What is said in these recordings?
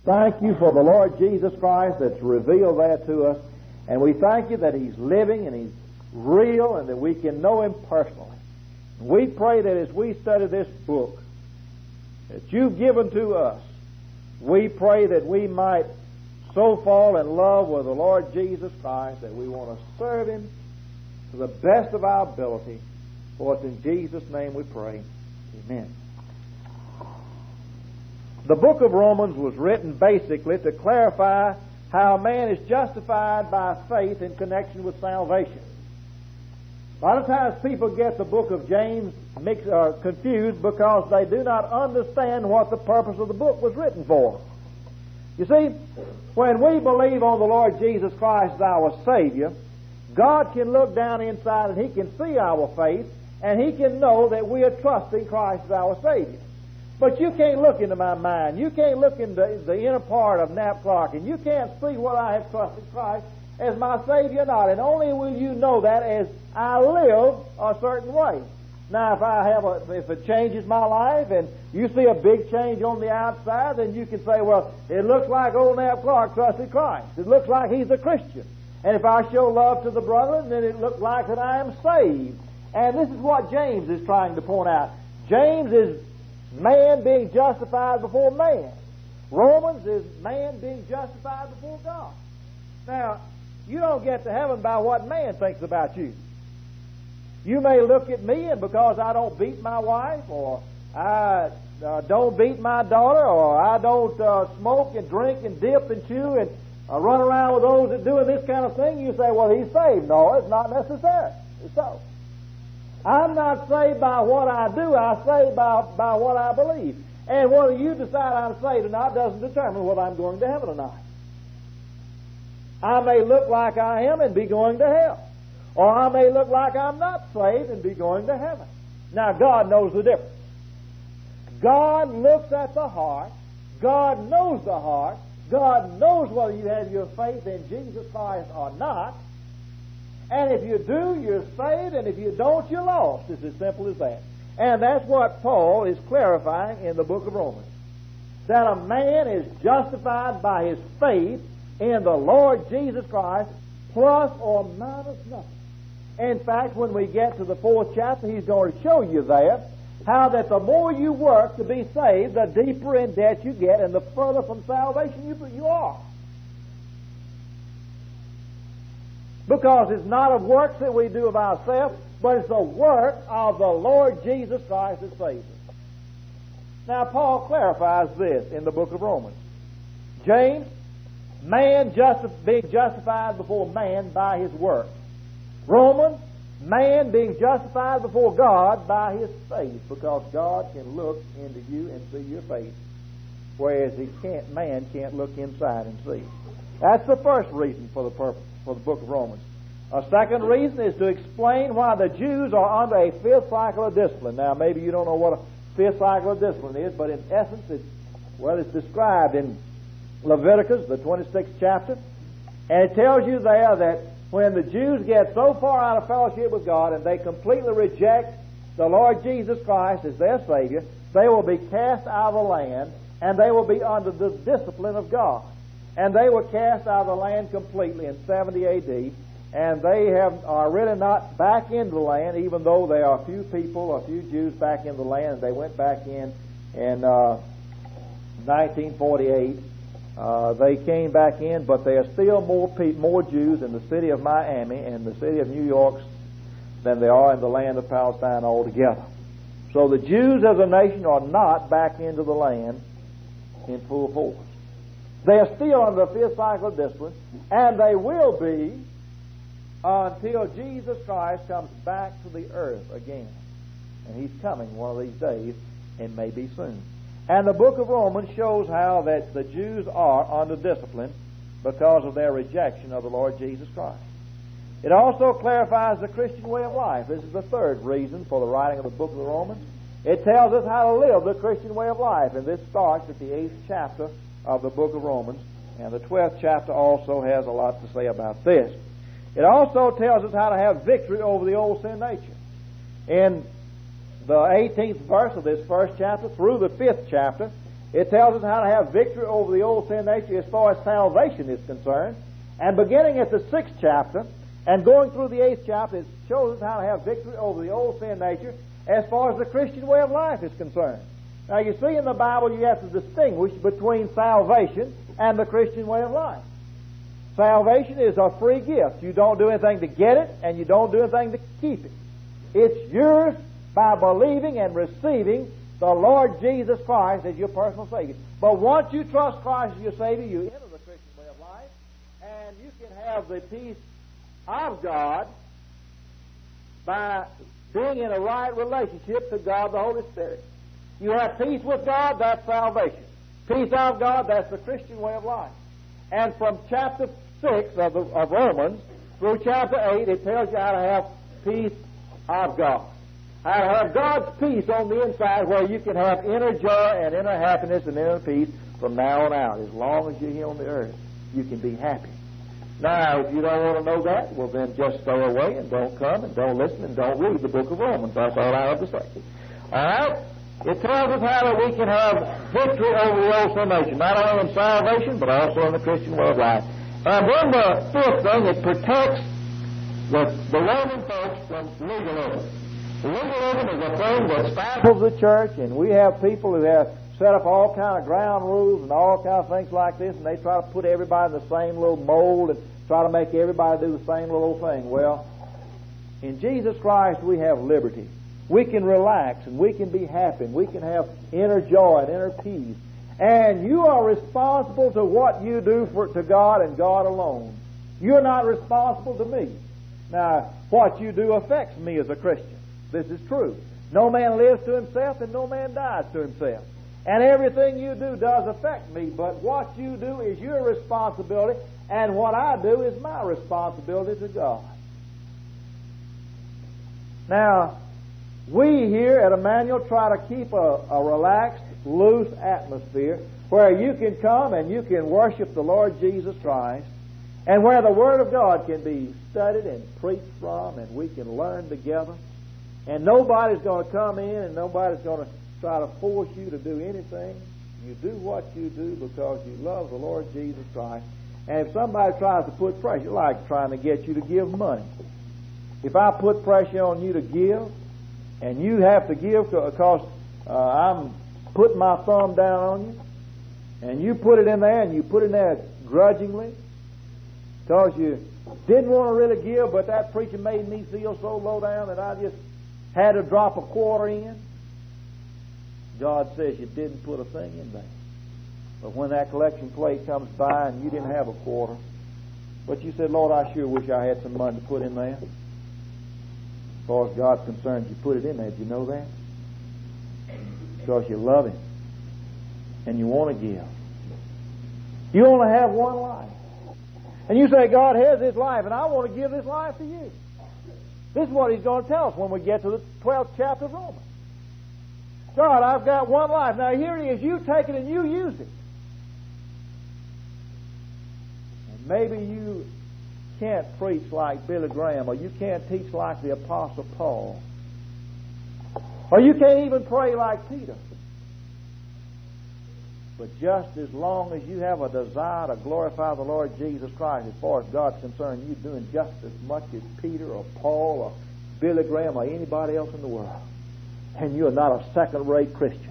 Thank you for the Lord Jesus Christ that's revealed that to us. And we thank you that He's living and He's real and that we can know Him personally. We pray that as we study this book that You've given to us, we pray that we might so fall in love with the Lord Jesus Christ that we want to serve Him to the best of our ability. For it's in Jesus' name we pray. Amen. The book of Romans was written basically to clarify how man is justified by faith in connection with salvation. A lot of times people get the book of James confused because they do not understand what the purpose of the book was written for. You see, when we believe on the Lord Jesus Christ as our Savior, God can look down inside and He can see our faith and He can know that we are trusting Christ as our Savior. But you can't look into my mind. You can't look into the inner part of Knapp Clark, and you can't see whether I have trusted Christ as my Savior or not. And only will you know that as I live a certain way. Now, if it changes my life, and you see a big change on the outside, then you can say, well, it looks like old Knapp Clark trusted Christ. It looks like he's a Christian. And if I show love to the brethren, then it looks like that I am saved. And this is what James is trying to point out. James is man being justified before man. Romans is man being justified before God. Now, you don't get to heaven by what man thinks about you. You may look at me, and because I don't beat my wife, or I don't beat my daughter, or I don't smoke and drink and dip and chew and run around with those that doing this kind of thing, you say, well, he's saved. No, it's not necessary. It's so. I'm not saved by what I do. I'm saved by what I believe. And whether you decide I'm saved or not doesn't determine whether I'm going to heaven or not. I may look like I am and be going to hell. Or I may look like I'm not saved and be going to heaven. Now, God knows the difference. God looks at the heart. God knows the heart. God knows whether you have your faith in Jesus Christ or not. And if you do, you're saved, and if you don't, you're lost. It's as simple as that. And that's what Paul is clarifying in the book of Romans. That a man is justified by his faith in the Lord Jesus Christ, plus or minus nothing. In fact, when we get to the 4th chapter, he's going to show you there how that the more you work to be saved, the deeper in debt you get, and the further from salvation you are. Because it's not of works that we do of ourselves, but it's the work of the Lord Jesus Christ that saves us. Now, Paul clarifies this in the book of Romans. James, man being justified before man by his work. Romans, man being justified before God by his faith, because God can look into you and see your faith, whereas man can't look inside and see. That's the first reason for the purpose for the book of Romans. A second reason is to explain why the Jews are under a 5th cycle of discipline. Now, maybe you don't know what a 5th cycle of discipline is, but in essence, it's described in Leviticus, the 26th chapter, and it tells you there that when the Jews get so far out of fellowship with God and they completely reject the Lord Jesus Christ as their Savior, they will be cast out of the land, and they will be under the discipline of God. And they were cast out of the land completely in 70 A.D., and they are really not back into the land, even though there are a few people, a few Jews back in the land, and they went back in 1948. They came back in, but there are still more Jews in the city of Miami and the city of New York than there are in the land of Palestine altogether. So the Jews as a nation are not back into the land in full force. They are still under the 5th cycle of discipline, and they will be until Jesus Christ comes back to the earth again. And He's coming one of these days, and maybe soon. And the book of Romans shows how that the Jews are under discipline because of their rejection of the Lord Jesus Christ. It also clarifies the Christian way of life. This is the third reason for the writing of the book of the Romans. It tells us how to live the Christian way of life, and this starts at the 8th chapter of the book of Romans, and the 12th chapter also has a lot to say about this. It also tells us how to have victory over the old sin nature. In the 18th verse of this first chapter through the 5th chapter, It tells us how to have victory over the old sin nature as far as salvation is concerned. And beginning at the 6th chapter and going through the 8th chapter, it shows us how to have victory over the old sin nature as far as the Christian way of life is concerned. Now you see in the Bible you have to distinguish between salvation and the Christian way of life. Salvation is a free gift. You don't do anything to get it, and you don't do anything to keep it. It's yours by believing and receiving the Lord Jesus Christ as your personal Savior. But once you trust Christ as your Savior, you enter the Christian way of life, and you can have the peace of God by being in a right relationship to God the Holy Spirit. You have peace with God, that's salvation. Peace of God, that's the Christian way of life. And from chapter 6 of Romans through chapter 8, it tells you how to have peace of God. How to have God's peace on the inside where you can have inner joy and inner happiness and inner peace from now on out. As long as you're here on the earth, you can be happy. Now, if you don't want to know that, well then just stay away and don't come and don't listen and don't read the book of Romans. That's all I have to say. All right? It tells us how that we can have victory over the old sin nature, not only in salvation, but also in the Christian way of life. And then the 5th thing, it protects the Roman folks from legalism. Legalism is a thing that stifles the church, and we have people who have set up all kind of ground rules and all kind of things like this, and they try to put everybody in the same little mold and try to make everybody do the same little thing. Well, in Jesus Christ we have liberty. We can relax and we can be happy and we can have inner joy and inner peace. And you are responsible to what you do to God and God alone. You're not responsible to me. Now, what you do affects me as a Christian. This is true. No man lives to himself and no man dies to himself. And everything you do does affect me, but what you do is your responsibility, and what I do is my responsibility to God. Now, we here at Emmanuel try to keep a relaxed, loose atmosphere where you can come and you can worship the Lord Jesus Christ, and where the Word of God can be studied and preached from, and we can learn together. And nobody's going to come in and nobody's going to try to force you to do anything. You do what you do because you love the Lord Jesus Christ. And if somebody tries to put pressure, like trying to get you to give money, if I put pressure on you to give, and you have to give because I'm putting my thumb down on you, and you put it in there, and you put it in there grudgingly, because you didn't want to really give, but that preacher made me feel so low down that I just had to drop a quarter in. God says you didn't put a thing in there. But when that collection plate comes by and you didn't have a quarter, but you said, Lord, I sure wish I had some money to put in there. As far as God's concerned, you put it in there. Did you know that? Because you love Him and you want to give. You only have one life. And you say, God has this life, and I want to give this life to you. This is what He's going to tell us when we get to the 12th chapter of Romans. God, I've got one life. Now here it is. You take it and you use it. And maybe you can't preach like Billy Graham, or you can't teach like the Apostle Paul, or you can't even pray like Peter. But just as long as you have a desire to glorify the Lord Jesus Christ, as far as God's concerned, you're doing just as much as Peter or Paul or Billy Graham or anybody else in the world. And you're not a second-rate Christian.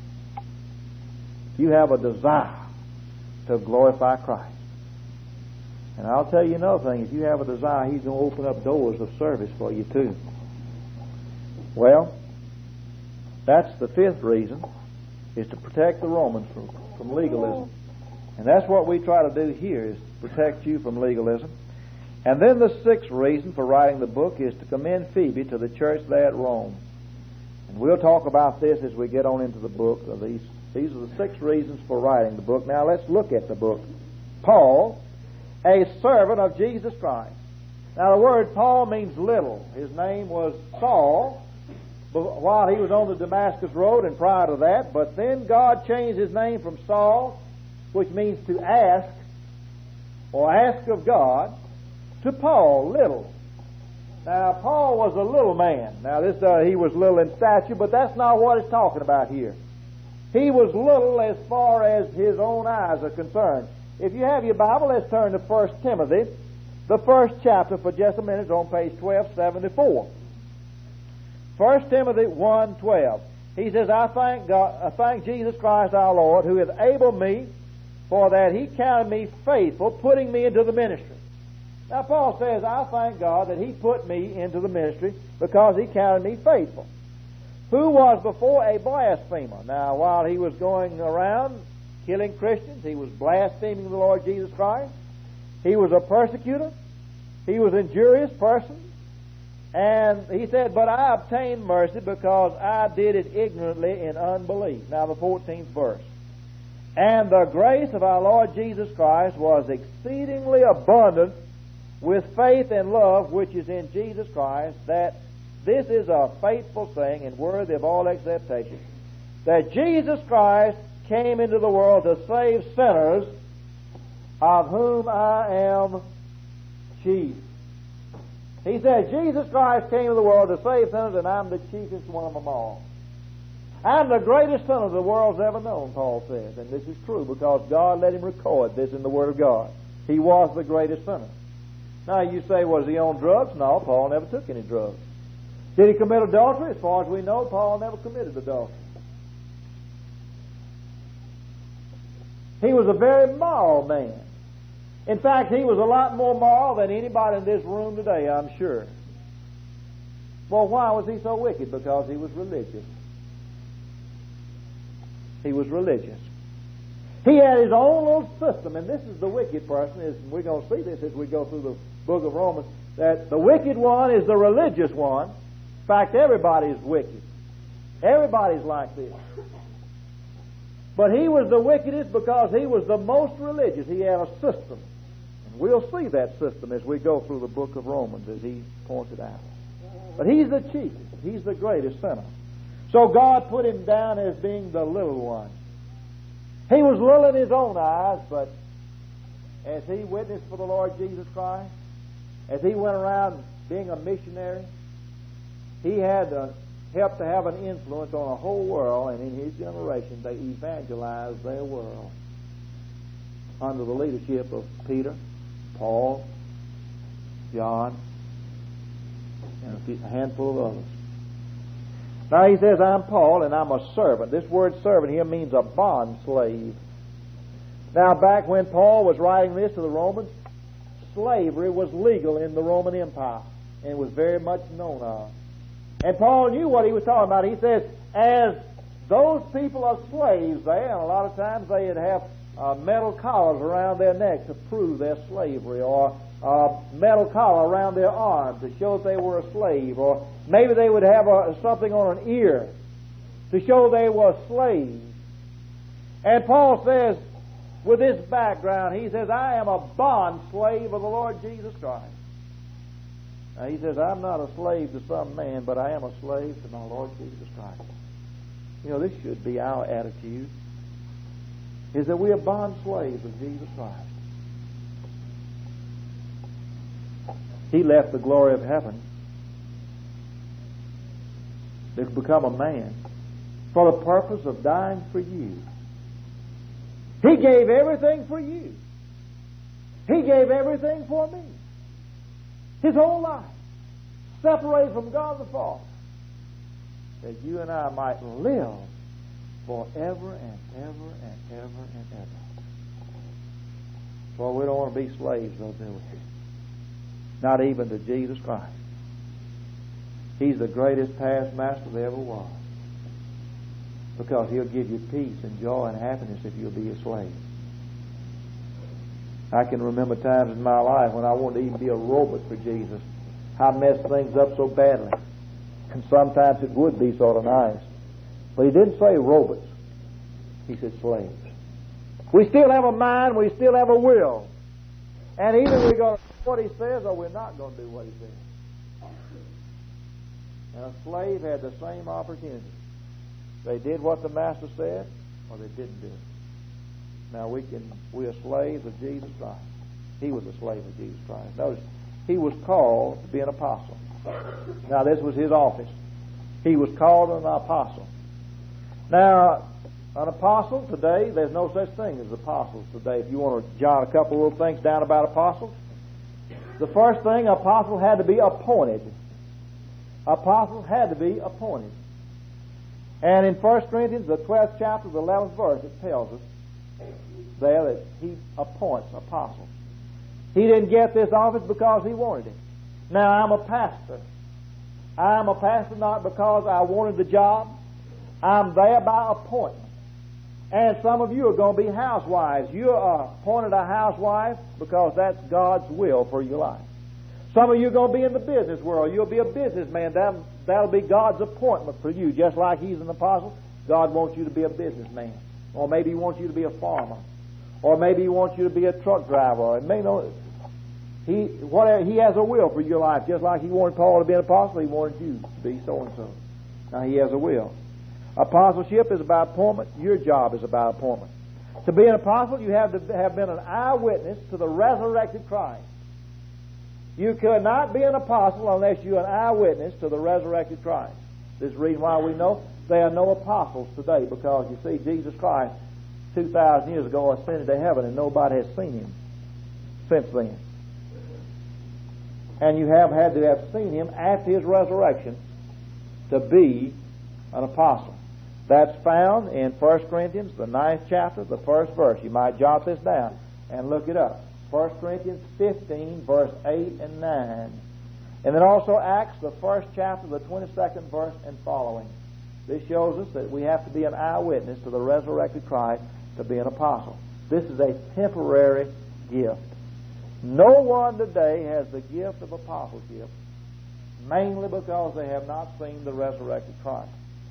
You have a desire to glorify Christ. And I'll tell you another thing. If you have a desire, He's going to open up doors of service for you too. Well, that's the 5th reason, is to protect the Romans from legalism. And that's what we try to do here, is protect you from legalism. And then the 6th reason for writing the book is to commend Phoebe to the church there at Rome. And we'll talk about this as we get on into the book. These are the 6 reasons for writing the book. Now let's look at the book. Paul, a servant of Jesus Christ. Now the word Paul means little. His name was Saul while he was on the Damascus road and prior to that. But then God changed his name from Saul, which means to ask, or ask of God, to Paul, little. Now, Paul was a little man. Now, he was little in stature, but that's not what it's talking about here. He was little as far as his own eyes are concerned. If you have your Bible, let's turn to 1 Timothy, the first chapter for just a minute, on page 1274. 1 Timothy 1:12. He says, I thank Jesus Christ our Lord, who hath enabled me, for that He counted me faithful, putting me into the ministry. Now Paul says, I thank God that He put me into the ministry because He counted me faithful. Who was before a blasphemer. Now, while he was going around killing Christians, he was blaspheming the Lord Jesus Christ. He was a persecutor. He was an injurious person. And he said, but I obtained mercy because I did it ignorantly in unbelief. Now, the 14th verse. And the grace of our Lord Jesus Christ was exceedingly abundant with faith and love which is in Jesus Christ, that this is a faithful thing and worthy of all acceptation, that Jesus Christ came into the world to save sinners, of whom I am chief. He said, Jesus Christ came into the world to save sinners, and I'm the chiefest one of them all. I'm the greatest sinner the world's ever known, Paul says. And this is true because God let him record this in the Word of God. He was the greatest sinner. Now you say, was he on drugs? No, Paul never took any drugs. Did he commit adultery? As far as we know, Paul never committed adultery. He was a very moral man. In fact, he was a lot more moral than anybody in this room today, I'm sure. Well, why was he so wicked? Because he was religious. He was religious. He had his own little system, and this is the wicked person. We're going to see this as we go through the book of Romans, that the wicked one is the religious one. In fact, everybody's wicked. Everybody's like this. But he was the wickedest because he was the most religious. He had a system. And we'll see that system as we go through the book of Romans, as he pointed out. But he's the chiefest. He's the greatest sinner. So God put him down as being the little one. He was little in his own eyes, but as he witnessed for the Lord Jesus Christ, as he went around being a missionary, he had to help to have an influence on a whole world, and in his generation they evangelized their world under the leadership of Peter, Paul, John, and a handful of others. Now he says, I'm Paul and I'm a servant. This word servant here means a bond slave. Now back when Paul was writing this to the Romans, slavery was legal in the Roman Empire and was very much known of. And Paul knew what he was talking about. He says, as those people are slaves there, and a lot of times they'd have metal collars around their necks to prove their slavery, or metal collar around their arms to show that they were a slave, or maybe they would have something on an ear to show they were slaves. And Paul says, with this background, he says, I am a bond slave of the Lord Jesus Christ. Now he says, I'm not a slave to some man, but I am a slave to my Lord Jesus Christ. You know, this should be our attitude, is that we are bond slaves of Jesus Christ. He left the glory of heaven to become a man for the purpose of dying for you. He gave everything for you. He gave everything for me. His whole life, separated from God the Father, that you and I might live forever and ever and ever and ever. For we don't want to be slaves, though, do we? Not even to Jesus Christ. He's the greatest past master there ever was. Because He'll give you peace and joy and happiness if you'll be a slave. I can remember times in my life when I wanted to even be a robot for Jesus. I messed things up so badly. And sometimes it would be sort of nice. But He didn't say robots. He said slaves. We still have a mind. We still have a will. And either we're going to do what He says or we're not going to do what He says. And a slave had the same opportunity. They did what the Master said or they didn't do it. Now we are slaves of Jesus Christ. He was a slave of Jesus Christ. Notice, he was called to be an apostle. Now this was his office. He was called an apostle. Now, An apostle today, there's no such thing as apostles today. If you want to jot a couple of little things down about apostles, the first thing, apostle had to be appointed. Apostles had to be appointed. And in 1 Corinthians, the 12th chapter, the 11th verse, it tells us there that he appoints apostles. He didn't get this office because he wanted it. Now, I'm a pastor. I'm a pastor not because I wanted the job. I'm there by appointment. And some of you are going to be housewives. You are appointed a housewife because that's God's will for your life. Some of you are going to be in the business world. You'll be a businessman. That'll be God's appointment for you. Just like He's an apostle, God wants you to be a businessman. Or maybe He wants you to be a farmer. Or maybe He wants you to be a truck driver. He has a will for your life. Just like He wanted Paul to be an apostle, He wanted you to be so-and-so. Now He has a will. Apostleship is about appointment. Your job is about appointment. To be an apostle, you have to have been an eyewitness to the resurrected Christ. You could not be an apostle unless you're an eyewitness to the resurrected Christ. This is the reason why we know there are no apostles today, because you see, Jesus Christ 2,000 years ago ascended to heaven and nobody has seen Him since then. And you have had to have seen Him after His resurrection to be an apostle. That's found in 1 Corinthians, the 9th chapter, the 1st verse. You might jot this down and look it up. 1 Corinthians 15, verse 8 and 9. And then also Acts, the 1st chapter, the 22nd verse and following. This shows us that we have to be an eyewitness to the resurrected Christ to be an apostle. This is a temporary gift. No one today has the gift of apostleship, mainly because they have not seen the resurrected Christ.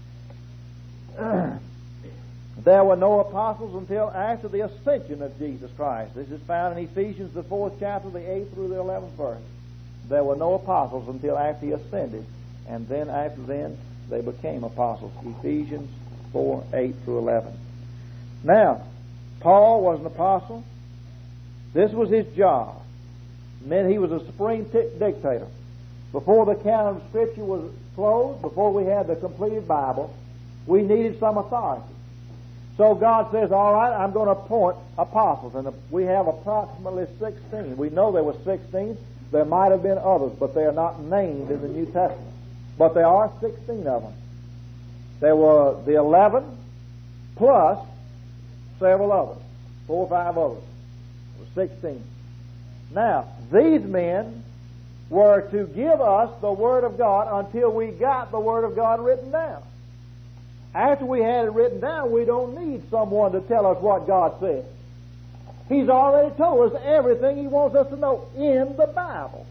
There were no apostles until after the ascension of Jesus Christ. This is found in Ephesians, the 4th chapter, the 8th through the 11th verse. There were no apostles until after He ascended, and then after then they became apostles. Ephesians 4, 8 through 11. Now, Paul was an apostle. This was his job. It meant he was a supreme dictator. Before the canon of Scripture was closed, before we had the completed Bible, we needed some authority. So God says, all right, I'm going to appoint apostles. And we have approximately 16. We know there were 16. There might have been others, but they are not named in the New Testament. But there are 16 of them. There were the 11 plus several others, 4 or 5 others. There were 16. Now, these men were to give us the Word of God until we got the Word of God written down. After we had it written down, we don't need someone to tell us what God said. He's already told us everything He wants us to know in the Bible.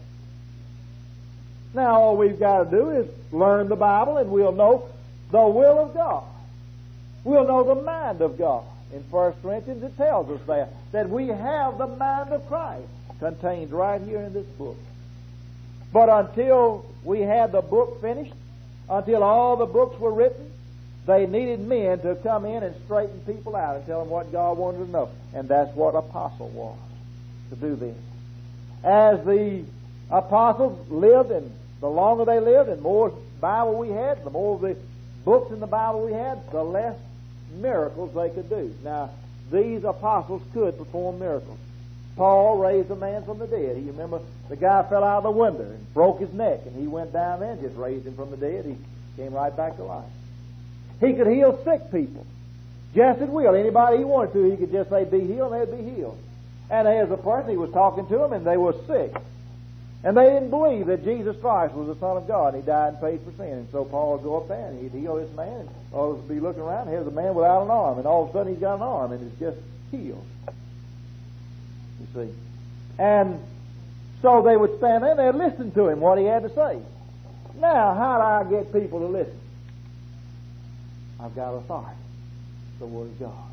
Now all we've got to do is learn the Bible and we'll know the will of God. We'll know the mind of God. In 1 Corinthians it tells us that we have the mind of Christ contained right here in this book. But until we had the book finished, until all the books were written, they needed men to come in and straighten people out and tell them what God wanted to know. And that's what apostle was, to do this. As the apostles lived, and the longer they lived, and the more Bible we had, the more of the books in the Bible we had, the less miracles they could do. Now, these apostles could perform miracles. Paul raised a man from the dead. You remember the guy fell out of the window and broke his neck, and he went down there and just raised him from the dead. He came right back to life. He could heal sick people just at will. Anybody he wanted to, he could just say, be healed, and they'd be healed. And there's a person, he was talking to them, and they were sick. And they didn't believe that Jesus Christ was the Son of God, and He died and paid for sin. And so Paul would go up there, and he'd heal this man, and others would be looking around, and here's a man without an arm, and all of a sudden he's got an arm, and it's just healed. You see. And so they would stand there, and they'd listen to him, what he had to say. Now, how do I get people to listen? I've got authority. The Word of God.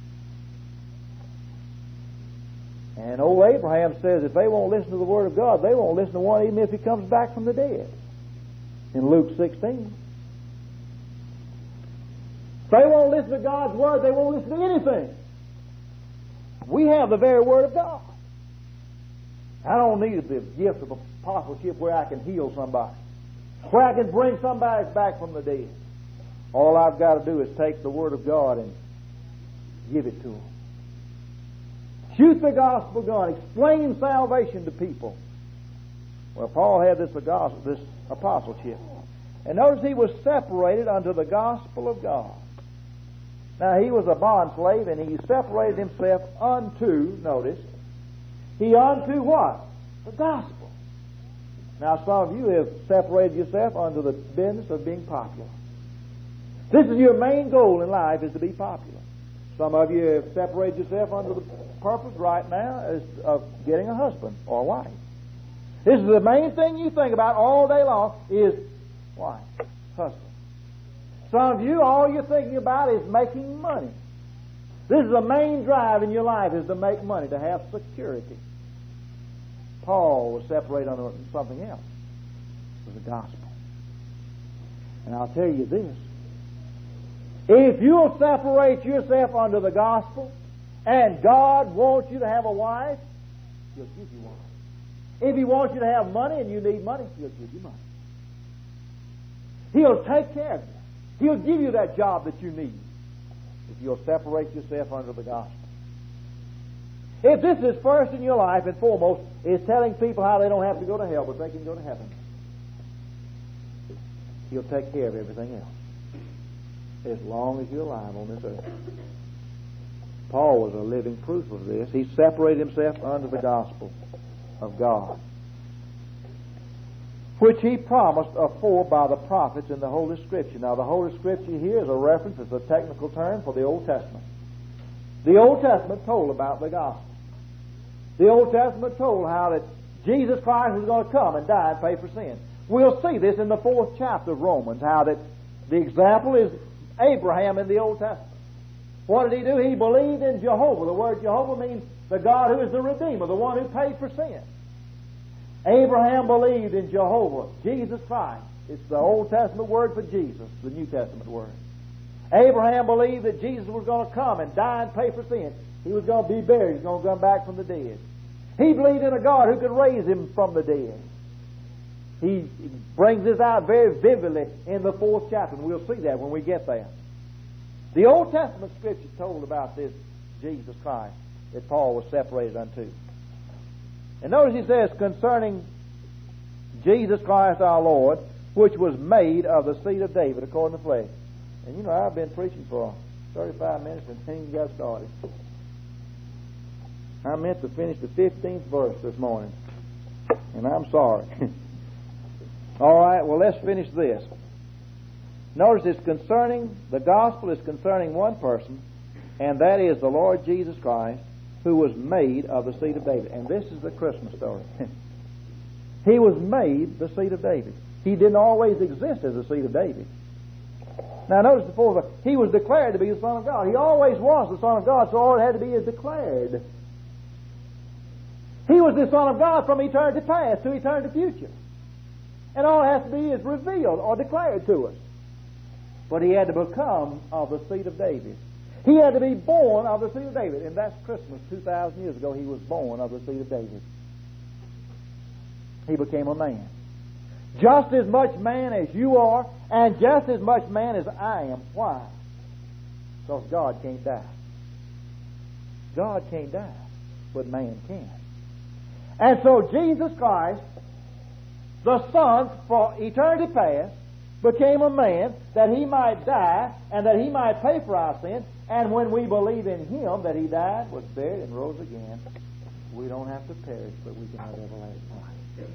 And old Abraham says if they won't listen to the Word of God, they won't listen to one even if he comes back from the dead. In Luke 16. If they won't listen to God's Word, they won't listen to anything. We have the very Word of God. I don't need the gift of apostleship where I can heal somebody, where I can bring somebody back from the dead. All I've got to do is take the Word of God and give it to them. Shoot the gospel gun. Explain salvation to people. Well, Paul had this apostleship. And notice he was separated unto the gospel of God. Now, he was a bond slave, and he separated himself unto, notice, unto what? The gospel. Now, some of you have separated yourself unto the business of being popular. This is your main goal in life, is to be popular. Some of you have separated yourself unto the purpose right now of getting a husband or a wife. This is the main thing you think about all day long is wife, husband. Some of you, all you're thinking about is making money. This is the main drive in your life, is to make money, to have security. Paul was separated under something else. It was the gospel. And I'll tell you this. If you'll separate yourself under the gospel, and God wants you to have a wife, He'll give you one. If He wants you to have money and you need money, He'll give you money. He'll take care of you. He'll give you that job that you need if you'll separate yourself under the gospel. If this is first in your life and foremost is telling people how they don't have to go to hell, but they can go to heaven, He'll take care of everything else as long as you're alive on this earth. Paul was a living proof of this. He separated himself under the gospel of God, which He promised afore by the prophets in the Holy Scripture. Now, the Holy Scripture here is a reference, it's a technical term for the Old Testament. The Old Testament told about the gospel. The Old Testament told how that Jesus Christ was going to come and die and pay for sin. We'll see this in the 4th chapter of Romans, how that the example is Abraham in the Old Testament. What did he do? He believed in Jehovah. The word Jehovah means the God who is the Redeemer, the one who paid for sin. Abraham believed in Jehovah, Jesus Christ. It's the Old Testament word for Jesus, the New Testament word. Abraham believed that Jesus was going to come and die and pay for sin. He was going to be buried. He was going to come back from the dead. He believed in a God who could raise him from the dead. He brings this out very vividly in the 4th chapter, and we'll see that when we get there. The Old Testament Scripture told about this Jesus Christ that Paul was separated unto. And notice he says, concerning Jesus Christ our Lord, which was made of the seed of David according to flesh. And you know, I've been preaching for 35 minutes and ain't got started. I meant to finish the 15th verse this morning, and I'm sorry. All right, well, let's finish this. Notice it's concerning, the gospel is concerning one person, and that is the Lord Jesus Christ, who was made of the seed of David. And this is the Christmas story. He was made the seed of David. He didn't always exist as the seed of David. Now notice before, He was declared to be the Son of God. He always was the Son of God, so all it had to be is declared. He was the Son of God from eternity past to eternity future. And all it has to be is revealed or declared to us. But He had to become of the seed of David. He had to be born of the seed of David. And that's Christmas. 2,000 years ago, He was born of the seed of David. He became a man. Just as much man as you are, and just as much man as I am. Why? Because God can't die. God can't die, but man can. And so Jesus Christ, the Son, for eternity past, became a man that He might die and that He might pay for our sin. And when we believe in Him that He died, was buried, and rose again, we don't have to perish, but we can have everlasting life.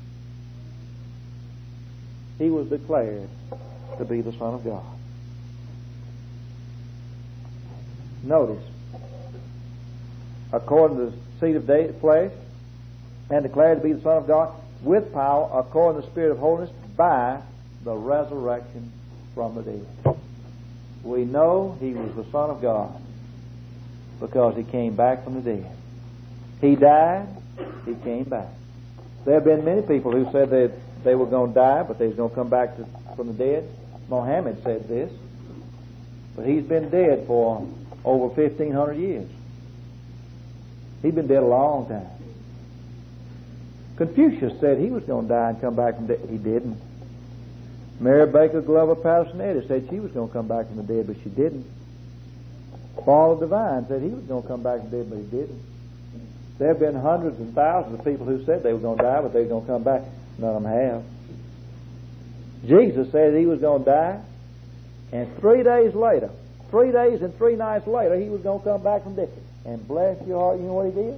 He was declared to be the Son of God. Notice, according to the seed of David, flesh, and declared to be the Son of God, with power, according to the Spirit of holiness, by the resurrection from the dead. We know He was the Son of God because He came back from the dead. He died, He came back. There have been many people who said that they were going to die, but they was going to come back from the dead. Mohammed said this, but he's been dead for over 1,500 years. He's been dead a long time. Confucius said he was going to die and come back from the dead. He didn't. Mary Baker Glover Patterson Eddy said she was going to come back from the dead, but she didn't. Father Divine said he was going to come back from dead, but he didn't. There have been hundreds and thousands of people who said they were going to die, but they were going to come back. None of them have. Jesus said he was going to die, and 3 days later, 3 days and 3 nights later, he was going to come back from death. And bless your heart, you know what he did?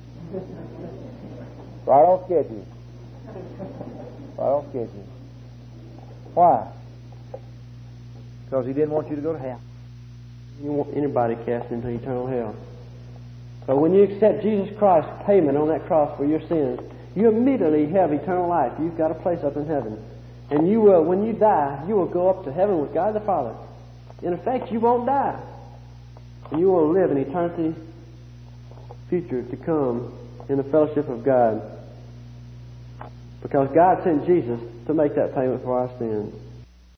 Right on schedule. Right on schedule. Why? Because he didn't want you to go to hell. You don't want anybody cast into eternal hell. So when you accept Jesus Christ's payment on that cross for your sins, you immediately have eternal life. You've got a place up in heaven. And you will, when you die, you will go up to heaven with God the Father. In effect, you won't die. And you will live in eternity future to come in the fellowship of God. Because God sent Jesus to make that payment for our sins.